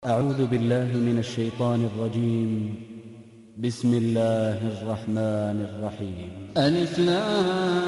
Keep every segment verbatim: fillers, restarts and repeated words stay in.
أعوذ بالله من الشيطان الرجيم. بسم الله الرحمن الرحيم. ألف لام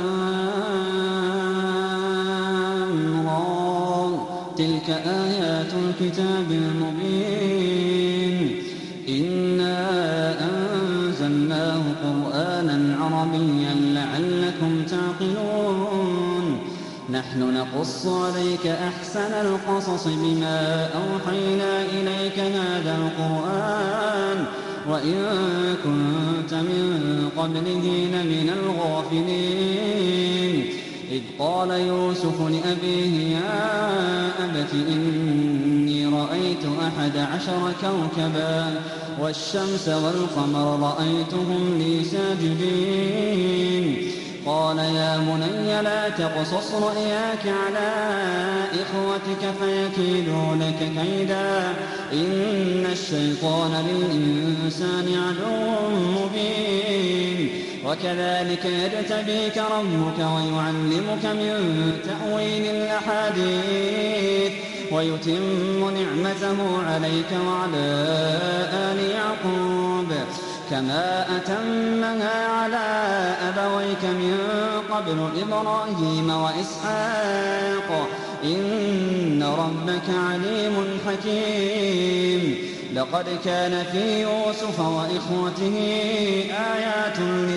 را. تلك آيات الكتاب المبين. إنا أنزلناه قرآنا عربيا لعلكم تعقلون. نحن نقص عليك أحسن القصص بما أوحينا إليك هذا القرآن وإن كنت من قبله لمن الغافلين. إذ قال يوسف لأبيه يا أبت إني رأيت أحد عشر كوكبا والشمس والقمر رأيتهم لي ساجدين. قال يا بني لا تقصص رؤياك على إخوتك فيكيدوا لك كيدا إن الشيطان للإنسان عدو مبين. وكذلك يجتبيك ربك ويعلمك من تأويل الأحاديث ويتم نعمته عليك وعلى آل يعقوب كما أتمها على أبويك من قبل إبراهيم وإسحاق إن ربك عليم حكيم. لقد كان في يوسف وإخوته آيات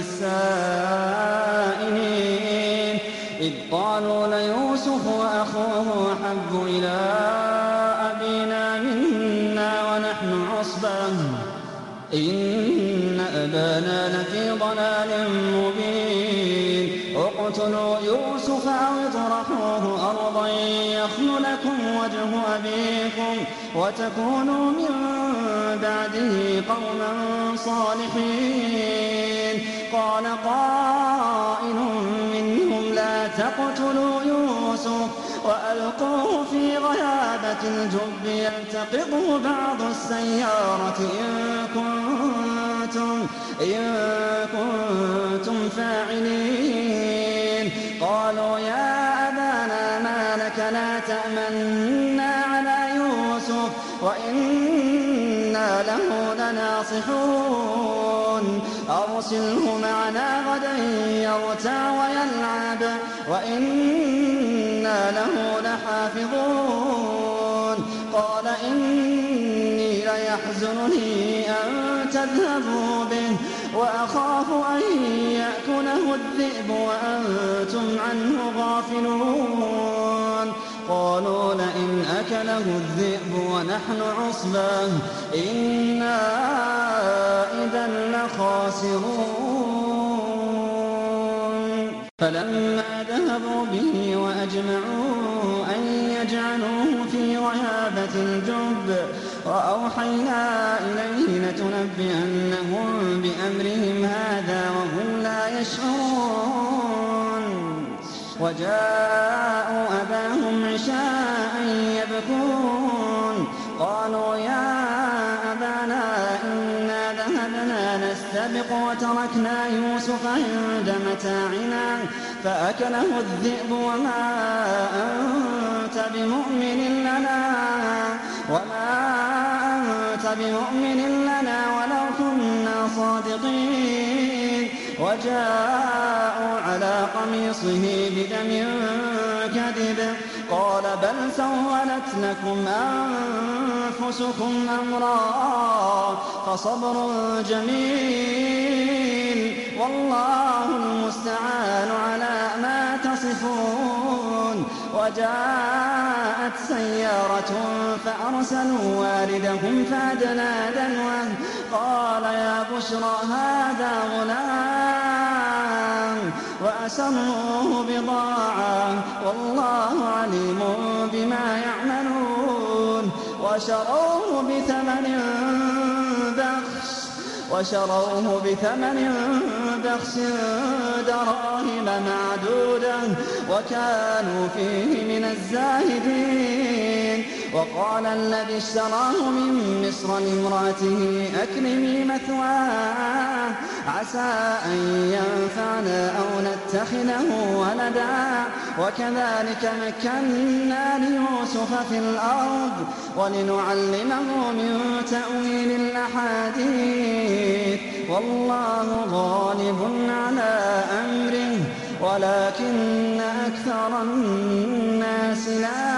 للسائلين إذ قالوا ليوسف وأخوه أحب إلى أبينا منا ونحن عصبة إن أبانا لفي ضلال مبين. اقتلوا يوسف أو اطرحوه أرضا يخل لكم وجه أبيكم وتكونوا من بعده قوما صالحين. قال قائل منهم لا تقتلوا يوسف وألقوه في غيابة الجب يلتقطه بعض السيارة إن كنتم, إن كنتم فاعلين. قالوا يا أبانا ما لك لا تأمنا على يوسف وإنا له لناصحون. أرسله معنا غدا يرتع ويلعب وإنا له لحافظون. قال إني ليحزنني أن تذهبوا به وأخاف أن يأكله الذئب وأنتم عنه غافلون. قالوا لئن أكله الذئب ونحن عصبة إنا إذا لخاسرون. فلما ذهبوا به وأجمعوا أن يجعلوه في غيابة الجب وأوحينا إليه لتنبئنهم بأمرهم هذا وهم لا يشعرون. وجاءوا أباهم عشاء يبكون. قالوا يا أبانا إنا ذهبنا نستبق وتركنا يوسف عند متاعنا فأكله الذئب وما أنت بمؤمن لنا وما أنت بمؤمن لنا ولو كنا صادقين. وجاءوا على قميصه بدم كذب قال بل سولت لكم أنفسكم أمرا فصبر جميل والله المستعان على ما تصفون. وجاءت سيارة فأرسلوا واردهم فأدلى دلوه قال يا بشرى هذا غلام وأسروه بضاعة والله عليم بما يعملون. وشروه بثمن بخس وشروه بثمن بخس دراهم معدودة وكانوا فيه من الزاهدين. وقال الذي اشتراه من مصر لامرأته أكرمي مثواه عسى أن ينفعنا أو نتخذه ولدا وكذلك مكنا ليوسف في الأرض ولنعلمه من تأويل الأحاديث والله غالب على أمره ولكن أكثر الناس لا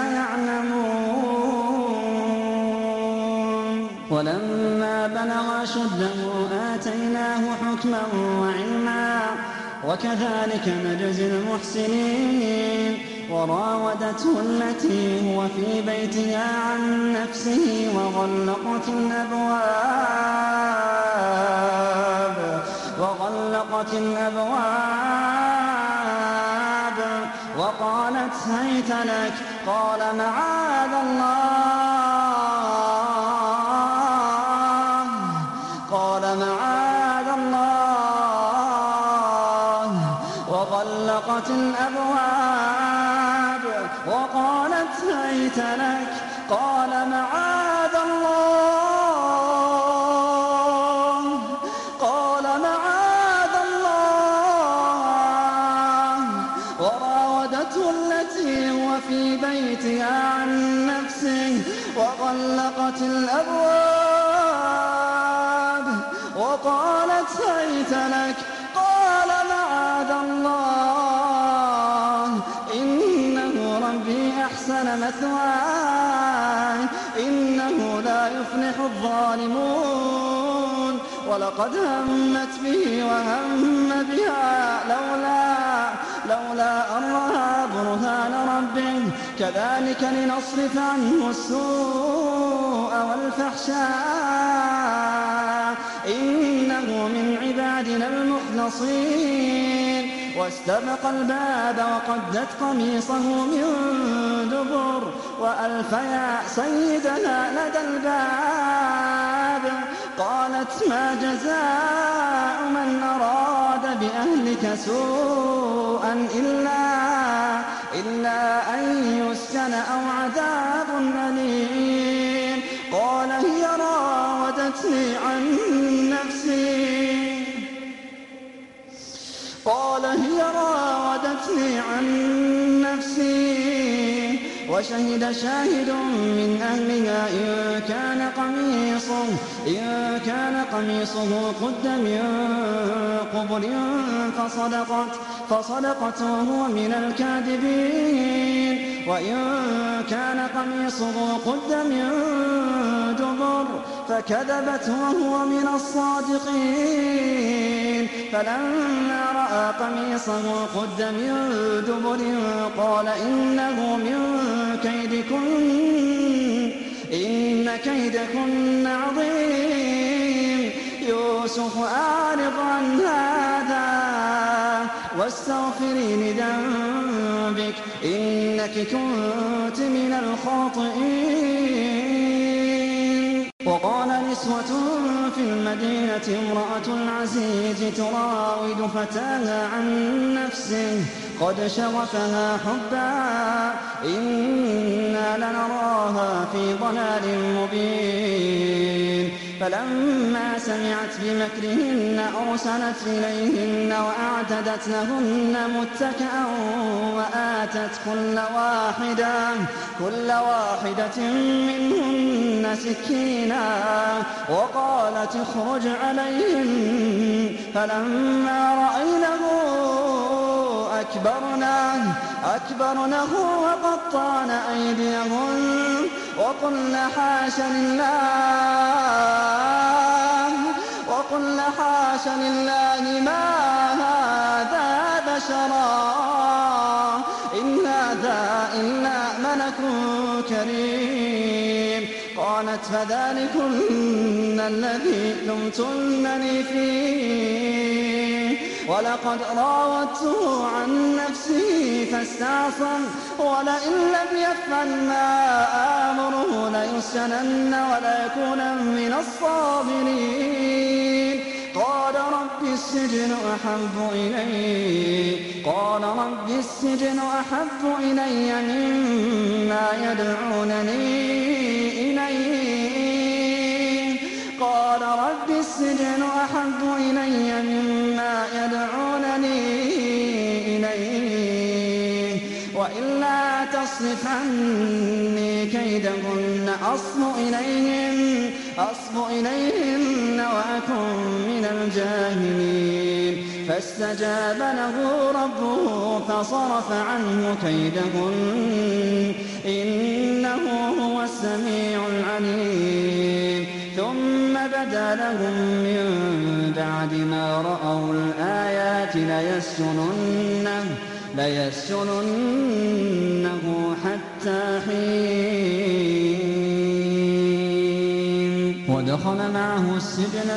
يعلمون ولما بلغ أشده آتيناه حكما وعلما وكذلك نجزي المحسنين وراودته التي هو في بيتها عن نفسه وغلقت الأبواب وغلقت الأبواب وقالت هيت لك قال معاذ الله قال معاذ الله وغلقت الأبواب وقالت هيت لك قال معاذ الله قال معاذ الله وراودته التي هو في بيتها عن نفسه وغلقت الأبواب وقالت هيت لك قال معاذ الله إنه ربي أحسن مثواي إنه لا يفلح الظالمون ولقد همت به وهم بها لولا لولا أن رأى برهان ربه كذلك لنصرف عنه السوء والفحشاء إنه من عبادنا المخلصين واستبق الباب وقدت قميصه من دبر وألف يا سيدها لدى الباب قالت ما جزاء من أراد بأهلك سوءا إلا إلا أن يسجن أو عذاب أليم قال هي راودتني عن نفسي قال هي راودتني عن نفسي وشهد شاهد من أهلها إن كان قميصه إن كان قميصه قد من قبل فصدقت فصدقت وهو من الكاذبين وإن كان قميصه قد من دبر فكذبت وهو من الصادقين فلما رأى قميصه قد من دبر قال إنه من كيدكن إن كيدكن عظيم يوسف أعرض عن هذا واستغفري لذنبك إنك كنت من الخاطئين وقال نسوة في المدينة امرأة العزيز تراود فتاها عن نفسه قد شغفها حبا إنا لنراها في ضلال مبين فلما سمعت بمكرهن أرسلت إليهن وأعتدت لهن متكئا وآتت كل واحدة كل واحدة منهن سكينا وقالت اخرج عليهم فلما رأينه أكبرناه أكبرنه وقطعن أيديهن وقلن حاش لله وقلن حاش لله ما هذا بشرا إن هذا إلا ملك كريم قالت فذلكن الذي لمتنني فيه ولقد راودته عن نفسه فاستعصم ولئن لم يفعل ما آمره ليسجنن وليكون من الصاغرين قال رب السجن أحب إلي قال رب السجن أحب إلي مما يدعونني إليه قال رب السجن أحب إلي مما يدعونني إليه وإلا تصرف عني كيدهن أصب إليهن أصب إليهن وأكن من الجاهلين فاستجاب له ربه فصرف عنه كيدهن إنه هو السميع العليم ثم بدا لهم من بعد ما رأوا الآيات ليسجننه ليسجننه حتى حين ودخل معه السجن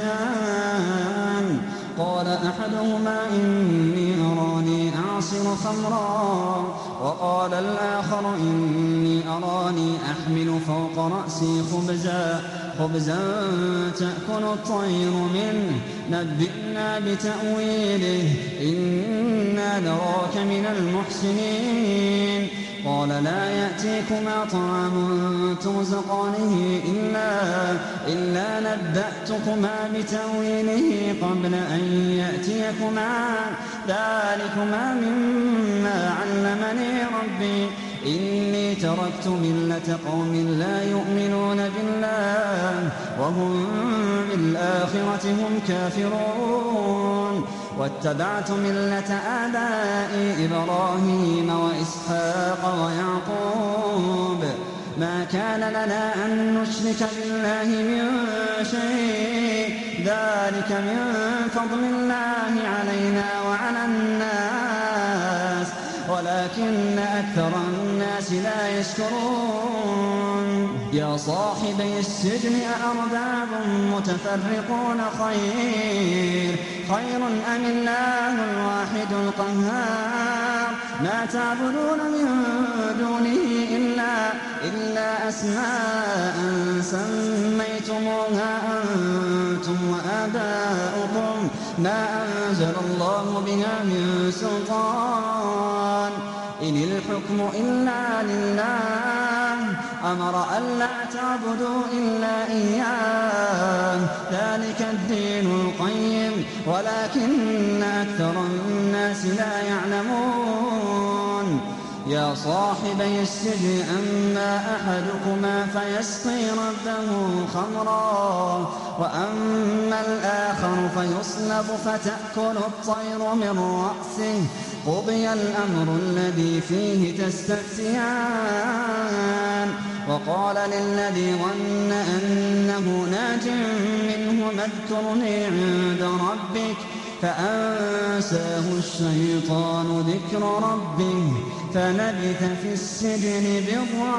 فتيان قال أحدهما إني أراني أعصر خمرا وقال الآخر إني أراني أحمل فوق رأسي خبزا خبزا تأكل الطير منه نبئنا بتأويله إنا نراك من المحسنين قال لا يأتيكما طعام ترزقانه إلا, إلا نبأتكما بتأويله قبل أن يأتيكما ذلكما مما علمني ربي إني تركت ملة قوم لا يؤمنون بالله وهم بالآخرة هم كافرون واتبعت ملة آبائي إبراهيم وإسحاق ويعقوب ما كان لنا أن نشرك بالله من شيء ذلك من فضل الله علينا وعلى الناس ولكن أكثر الناس لا يشكرون يا صاحبي السجن أأرباب متفرقون خير خير أم الله الواحد القهار ما تعبدون من دونه إلا, إلا أسماء سميتموها أنتم وآباؤكم ما أنزل الله بها من سلطان إن الحكم إلا لله أمر ألا تعبدوا إلا إياه ذلك الدين القيم ولكن أكثر الناس لا يعلمون يا صاحبي السجن أما أحدكما فيسقي ربه خمرا وأما الآخر فيصلب فتأكل الطير من رأسه قضي الأمر الذي فيه تستفتيان وقال للذي ظن أنه ناج منه اذكرني عند ربك فأنساه الشيطان ذكر ربه فلبث في السجن بضع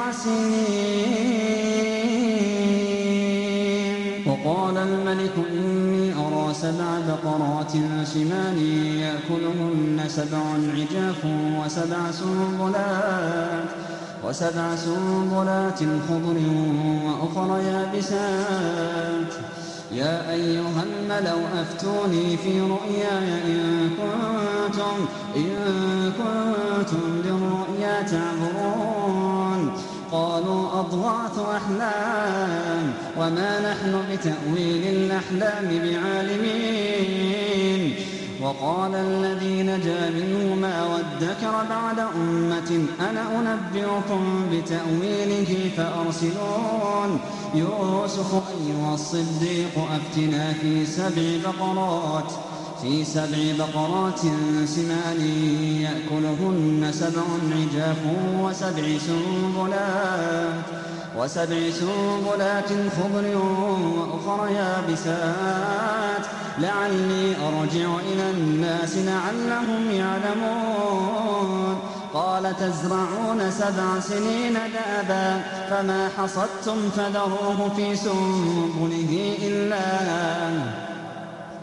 سنين وقال الملك إني أرى سبع بقرات سمان يأكلهن سبع عجاف وسبع سنبلات وسبع سنبلات خضر وأخر يابسات يا أيها الملأ أفتوني في رؤياي إن كنتم, إن كنتم للرؤيا تعبرون قالوا أضغاث أحلام وما نحن بتأويل الأحلام بعالمين وقال الذي نجا منهما وادكر بعد أمة أنا أنبئكم بتأويله فأرسلون يوسف أيها الصديق أفتنا في سبع بقرات في سبع بقرات سمان يأكلهن سبع عجاف وسبع سنبلات وسبع سنبلات خضر وأخر يابسات لعلي أرجع إلى الناس لعلهم يعلمون قال تزرعون سبع سنين دابا فما حصدتم فذروه في سنبله إلا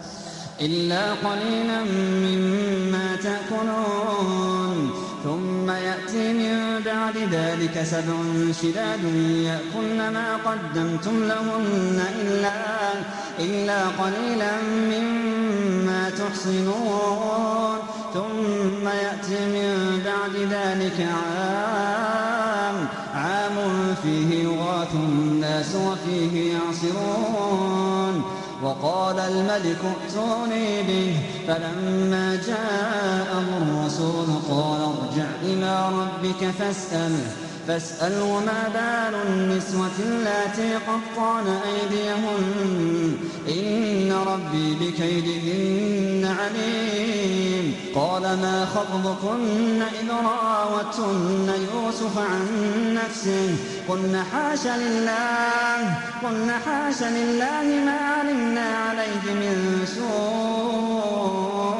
إلا قليلا مما تأكلون ثم يأتي من بعد ذلك سبع شداد يأكلن ما قدمتم لهن إلا, إلا قليلا مما تحصنون ثم يأتي من بعد ذلك عام عام فيه يغاث الناس وفيه يعصرون وقال الملك ائتوني به فلما جاءه الرسول قال ارجع إلى ربك فاسأله فاسأل وما بال النسوة اللاتي قطعن أيديهن إن ربي بكيدهن عليم قال ما خطبكن إذ راوتن يوسف عن نفسه قلن حاش لله قلن حاش لله ما علمنا عليه من سوء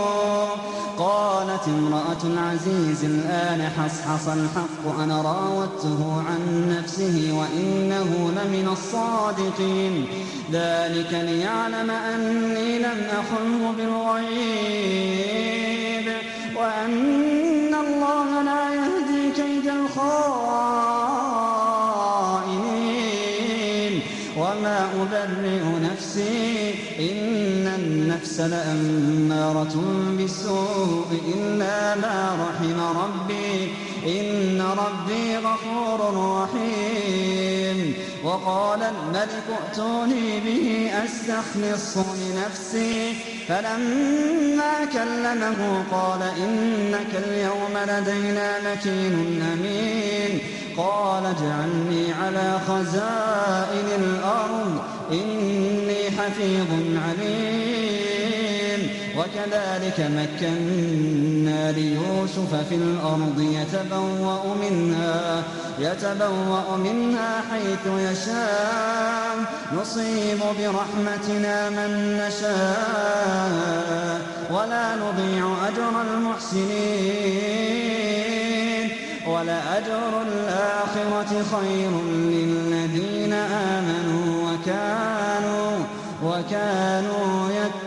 قالت امرأة العزيز الآن حصحص الحق أنا راودته عن نفسه وإنه لمن الصادقين ذلك ليعلم أني لم أخنه بالغيب وأن الله لا يهدي كيد الخائنين وما أبرئ نفسي إن النفس لأمارة بالسوء إلا ما رحم ربي إن ربي غفور رحيم وقال الملك ائتوني به أستخلصه لنفسي فلما كلمه قال إنك اليوم لدينا مكين أمين قال اجعلني على خزائن الأرض إني حفيظ عليم وكذلك مكنا ليوسف في الأرض يتبوأ منها, يتبوأ منها حيث يشاء نصيب برحمتنا من نشاء ولا نضيع أجر المحسنين ولأجر الآخرة خير للذين آمنوا وكانوا, وكانوا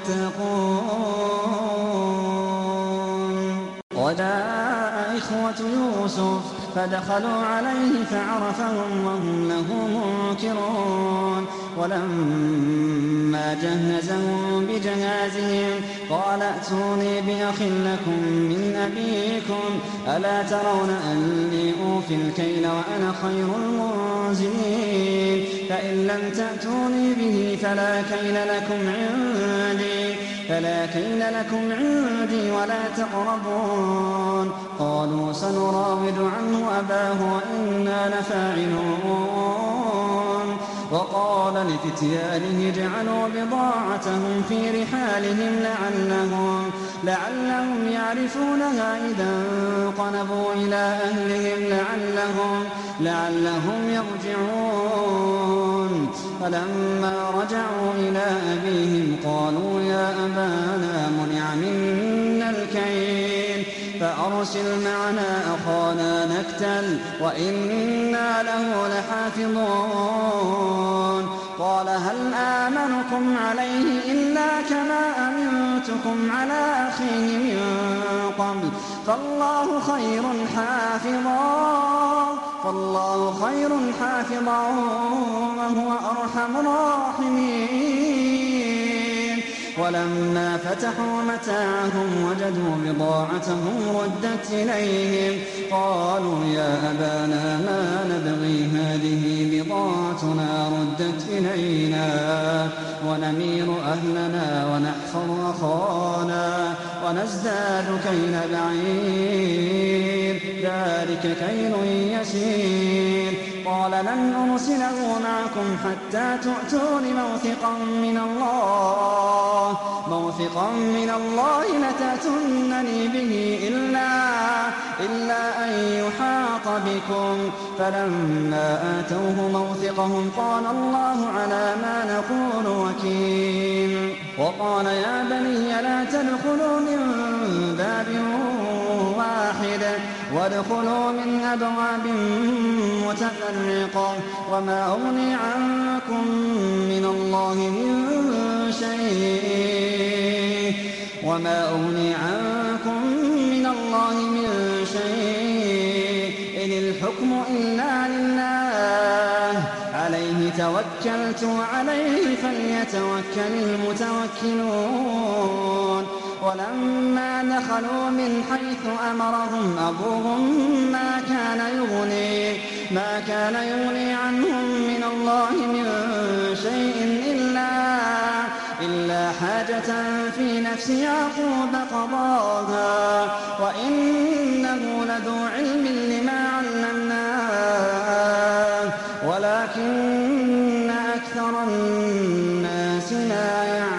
يتقون وجاء إخوة يوسف فدخلوا عليه فعرفهم وهم له منكرون ولما جهزهم بجهازهم قال ائتوني بأخ لكم من أبيكم ألا ترون أني أوفي الكيل وأنا خير المنزلين فإن لم تأتوني به فلا كيل لكم عندي فلا كيل لكم عندي ولا تقربون قالوا سنراود عنه أباه وإنا لفاعلون وقال لفتيانه اجعلوا بضاعتهم في رحالهم لعلهم, لعلهم يعرفونها إذا انقلبوا إلى أهلهم لعلهم, لعلهم يرجعون فلما رجعوا إلى أبيهم قالوا يا أبانا منع منا الكيل فأرسل معنا أخانا نكتل وإنا له لحافظون قال هل آمنكم عليه إلا كما أمنتكم على أخيه من قبل فالله خير حافظا فالله خير حافظا وهو أرحم الراحمين ولما فتحوا متاعهم وجدوا بضاعتهم ردت إليهم قالوا يا أبانا ما نبغي هذه بضاعتنا ردت إلينا ونمير أهلنا ونحفر أخانا ونزداد كيل بعير ذلك كيل يسير قال لن أرسله معكم حتى تؤتون موثقا من الله موثقا من الله لتأتونني به إلا, إلا أن يحاط بكم فلما آتوه موثقهم قال الله على ما نقول وكيل وقال يا بني لا تدخلوا من باب واحد وادخلوا من أبواب متفرقة وما أغني عنكم من الله من شيء وما أغني عنكم من الله من شيء توكلت عليه فليتوكل المتوكلون ولما دخلوا من حيث أمرهم أبوهم ما كان يغني ما كان يغني عنهم من الله من شيء إلا إلا حاجة في نفس يعقوب قضاها وإنه لذو علم لما علمناه ولكن أكثر الناس لا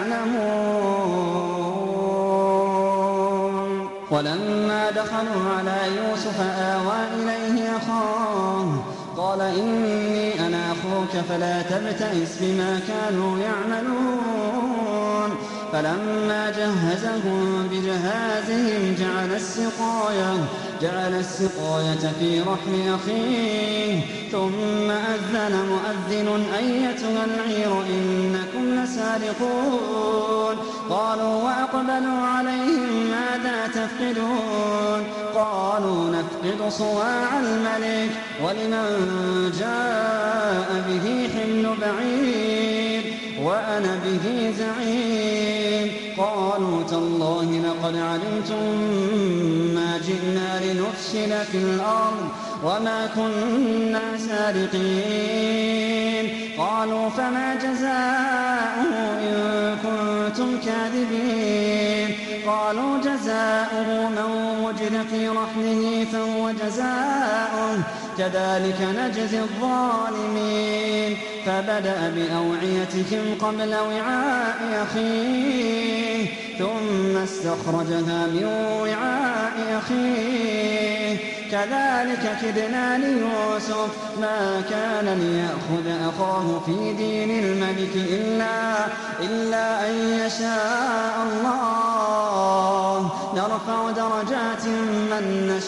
يعلمون ولما دخلوا على يوسف آوى إليه أخاه قال إني أنا أخوك فلا تبتئس بما كانوا يعملون فلما جهزهم بجهازهم جعل السقاية جعل السقاية في رحل أخيه ثم أذن مؤذن أيتها العير إنكم لسارقون قالوا وأقبلوا عليهم ماذا تفقدون قالوا نفقد صواع الملك ولمن جاء به حمل بعير وأنا به زعيم قالوا تالله لقد علمتم ما جئنا لنفسد في الأرض وما كنا سارقين قالوا فما جزاؤه إن كنتم كاذبين قالوا جزاؤه من وجد في رحله فهو جزاؤه كذلك نجزي الظالمين فبدأ بأوعيتهم قبل وعاء أخيه ثم استخرجها من وعاء أخيه كذلك كدنا ليوسف ما كان ليأخذ أخاه في دين الملك إلا, إلا أن يشاء الله نرفع درجات من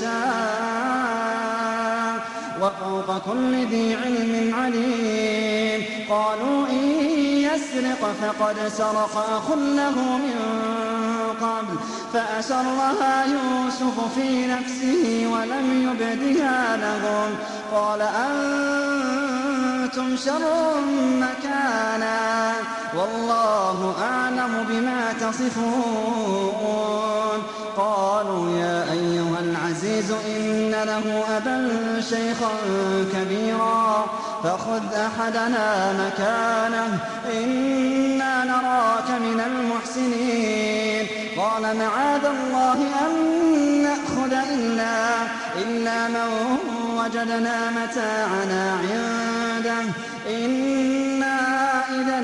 نشاء وفوق كل ذي علم عليم قالوا إن يسرق فقد سرق أخ له من قبل فأسرها يوسف في نفسه ولم يبدها لهم قال أنتم شر مكانا والله أعلم بما تصفون قالوا يا أيها العزيز إن له أبا شيخا كبيرا فخذ أحدنا مكانه إنا نراك من المحسنين قال معاذ الله أن نأخذ إلا, إلا من وجدنا متاعنا عنده إنا إذا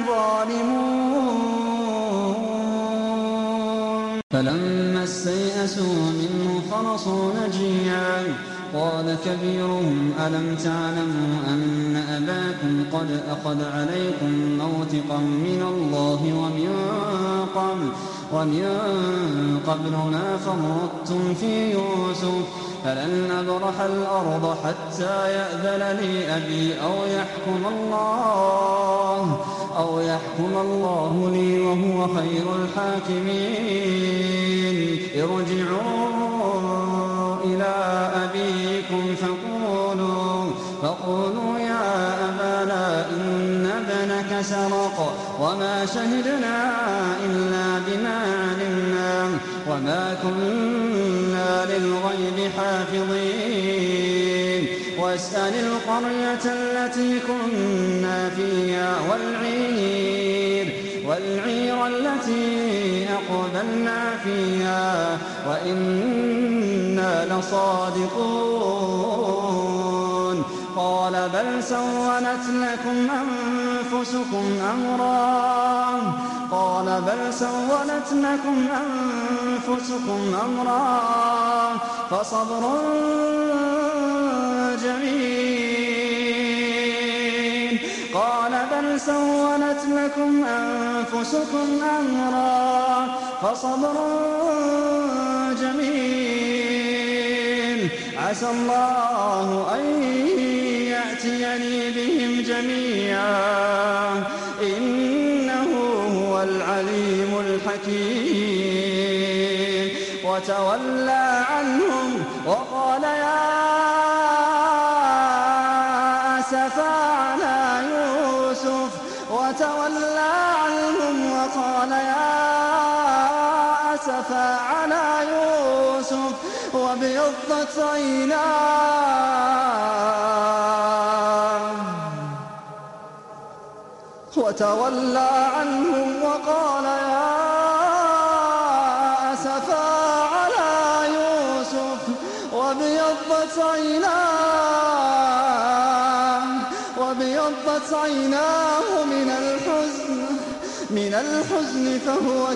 لظالمون فلما استيئسوا منه خلصوا نجيا قال كبيرهم ألم تعلموا أن أباكم قد أخذ عليكم موثقا من الله ومن قبل ومن قبل ما فرطتم في يوسف فلن أبرح الأرض حتى يأذن لي أبي أو يحكم الله أو يحكم الله لي وهو خير الحاكمين ارجعوا إلى أبيكم فقولوا فقولوا يا أبانا إن ابنك سرق وما شهدنا إلا بما علمنا وما كنا للغيب حافظين واسأل القرية التي كنا فيها والعير والعير التي أقبلنا فيها وإنا لصادقون قال بل سولت لكم أنفسكم أمرا قال بل سولت لكم أنفسكم أمرا فصبر جميل قال بل سولت لكم أنفسكم أمرا فصبر جميل عسى الله أن يأتيني بهم جميعا إنه هو العليم الحكيم وتولى عنهم وقال يا أسفا على يوسف وتولى عنهم وقال يا أسفا على يوسف وابيضت عيناه وتولى عنهم وقال يا أسفا على يوسف وابيضت عيناه وابيضت عيناه من الحزن من الحزن فهو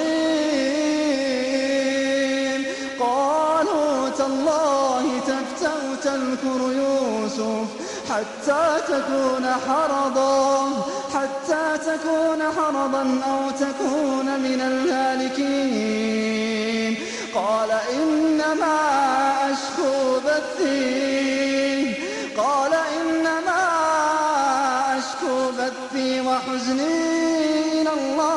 كظيم قالوا تالله تفتأ تذكر يوسف حتى تكون حرضا حتى تكون حرضا أو تكون من الهالكين قال إنما أشكو بثي قال إنما أشكو بثي وحزني إلى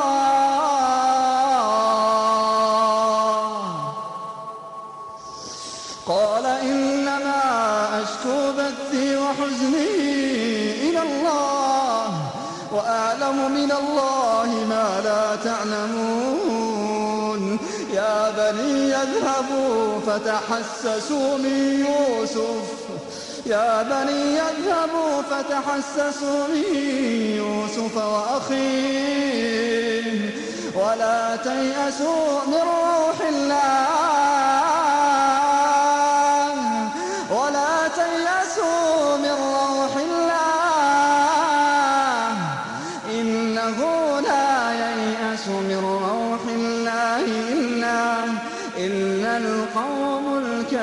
الله قال إنما أشكو بثي وحزني إلى الله وأعلم من الله ما لا تعلمون يا بني اذهبوا فتحسسوا من يوسف يا بني اذهبوا فتحسسوا من يوسف وأخيه ولا تيأسوا من روح الله ولا تيأسوا من روح الله إنه لا ييأس من روح الله إلا, إلا القوم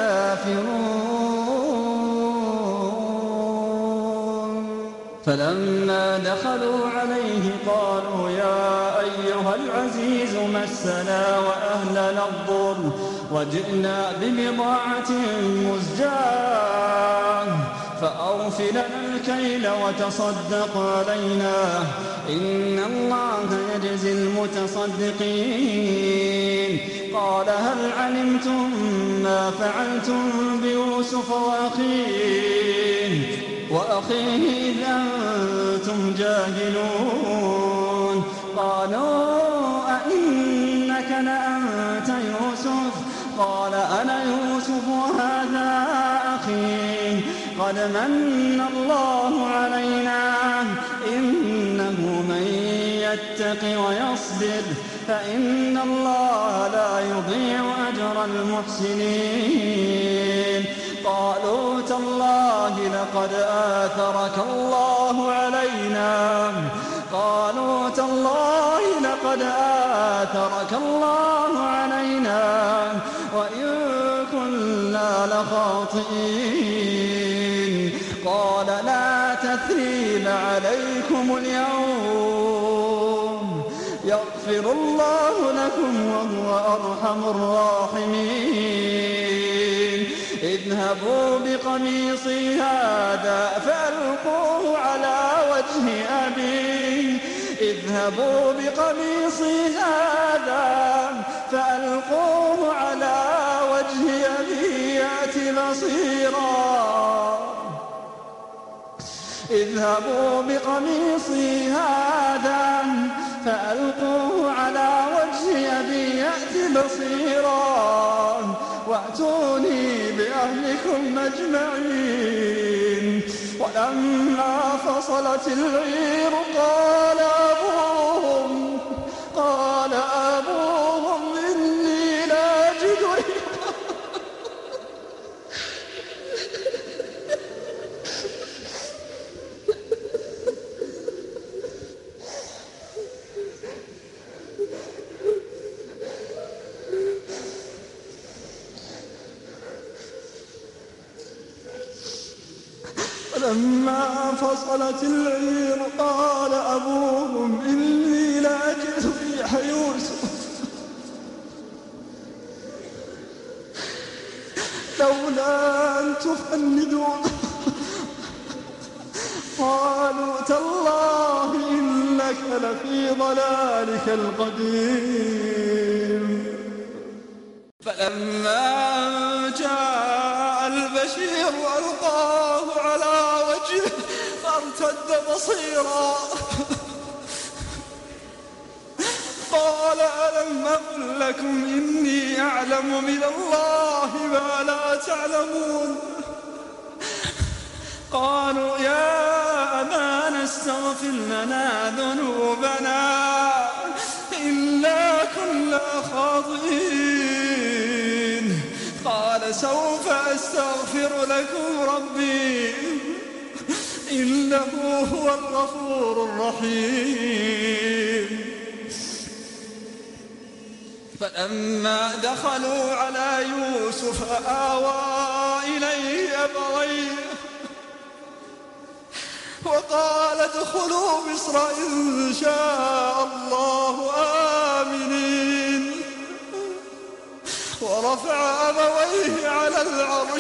الكافرون فلما دخلوا عليه قالوا يا أيها العزيز مسنا وأهلنا الضر وجئنا ببضاعة مزجاة فأوف لنا الكيل وتصدق علينا إن الله يجزي المتصدقين قال هل علمتم ما فعلتم بيوسف وأخيه وأخيه إذ أنتم جاهلون قالوا أئنك لأنت يوسف قال أنا يوسف وهذا أخي قد من الله علينا إنه من يتق ويصبر فإن الله لا يضيع أجر المحسنين قالوا تالله لقد آثرك الله علينا قالوا تالله لقد آثرك الله علينا وإن كنا لخاطئين قال لا تثريب عليكم اليوم يغفر الله لكم وهو أرحم الراحمين اذهبوا بقميصي هذا فألقوه على وجه أبي اذهبوا بقميصي هذا فألقوه على وجه أبي يأت بصيرا اذهبوا بقميصي هذا فألقوه على وجه أبي يأت بصيرا وأتوني بأهلكم أجمعين ولما فصلت العير قال أبوهم قال أبوهم إني لا أجد فلما فصلت العير قال أبوهم إني لأجد ريح يوسف لولا أن تفندون قالوا تالله إنك لفي ضلالك القديم فلما جاء البشير ألقاه على وجهه فارتد بصيرا أولم أقل لكم إني أعلم من الله ما لا تعلمون قالوا يا أبانا استغفر لنا ذنوبنا إنا كنا خاطئين قال سوف أستغفر لكم ربي إنه هو الغفور الرحيم فلما دخلوا على يوسف آوى إليه أبويه وقال ادخلوا مصر إن شاء الله آمنين ورفع أبويه على العرش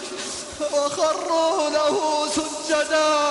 وخروا له سجدا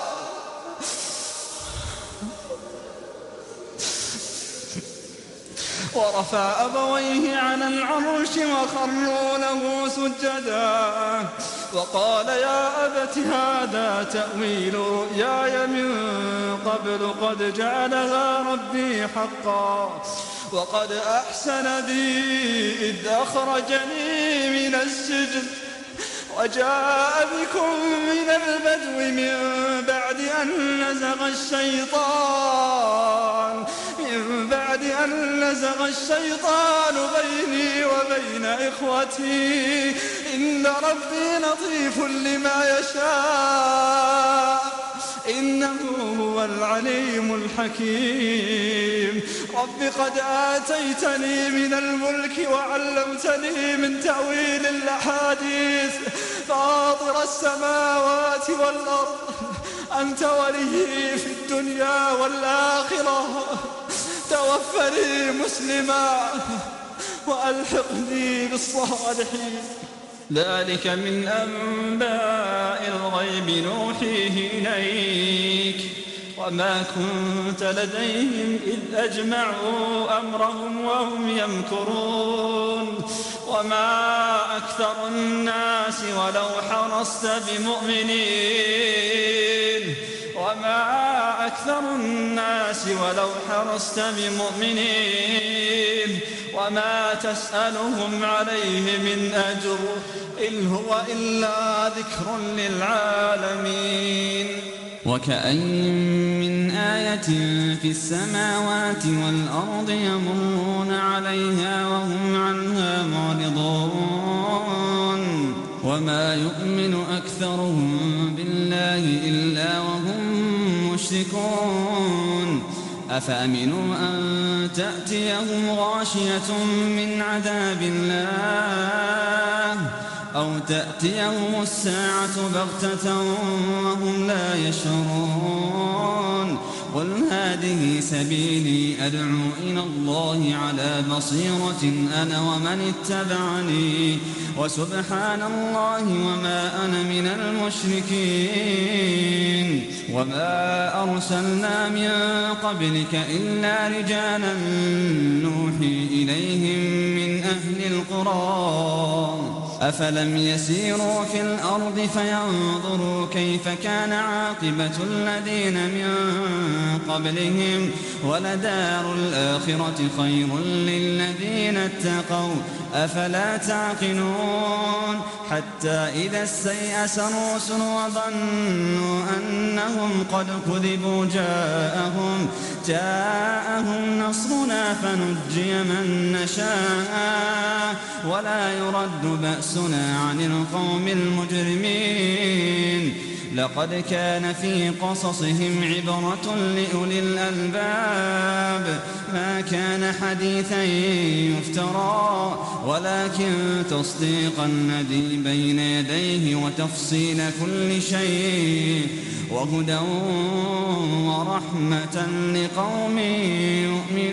ورفع أبويه على العرش وخروا له سجدا وقال يا أبت هذا تأويل رؤياي من قبل قد جعلها ربي حقا وقد أحسن بي إذ أخرجني من السجن وجاء بكم من البدو من بعد أن نزغ الشيطان من بعد أن نزغ الشيطان بيني وبين إخوتي إن ربي لطيف لما يشاء إنه هو العليم الحكيم رب قد آتيتني من الملك وعلمتني من تأويل الأحاديث فاطر السماوات والأرض أنت ولي في الدنيا والآخرة توفني مسلما وألحقني بالصالحين ذلك من أنباء الغيب نوحيه إليك وما كنت لديهم إذ أجمعوا أمرهم وهم يمكرون وما أكثر الناس ولو حرصت بمؤمنين وما أكثر الناس ولو حرصت بمؤمنين وما تسألهم عليه من أجر إن هو إلا ذكر للعالمين وكأين من آية في السماوات والأرض يمرون عليها وهم عنها معرضون وما يؤمن أكثرهم بالله إلا وهم مشركون أفأمنوا أن تأتيهم غاشية من عذاب الله أو تأتيهم الساعة بغتة وهم لا يشعرون قل هذه سبيلي أدعو إلى الله على بصيرة أنا ومن اتبعني وسبحان الله وما أنا من المشركين وما أرسلنا من قبلك إلا رجالا نوحي إليهم من أهل القرى أفلم يسيروا في الأرض فينظروا كيف كان عاقبة الذين من قبلهم ولدار الآخرة خير للذين اتقوا أفلا تعقلون حتى إذا استيأس الرسل وظنوا أنهم قد كذبوا جاءهم جاءهم نصرنا فنجي من نشاء ولا يرد بأسنا عن القوم المجرمين لقد كان في قصصهم عبرة لأولي الألباب ما كان حديثا يفترى ولكن تصديق الذي بين يديه وتفصيل كل شيء وهدى ورحمة لقوم يؤمنون